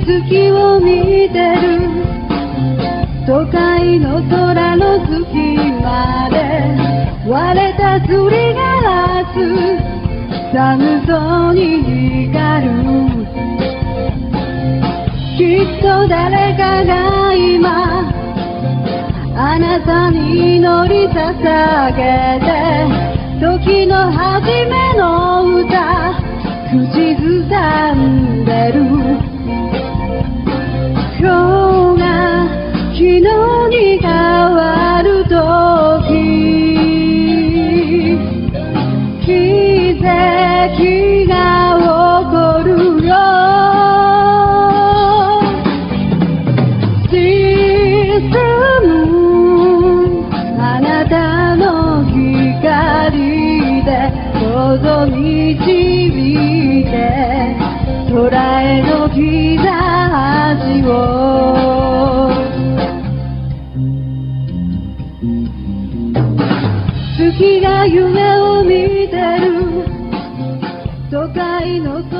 月を見てる都会の空の隙間で割れたすりガラス寒そうに光るきっと誰かが今あなたに祈り捧げて時の初めの歌口ずさんでる今日が昨日に変わるとき奇跡が起こるよ沈むあなたの光でどうぞ導いて空への兆しを月が夢を見てる都会の空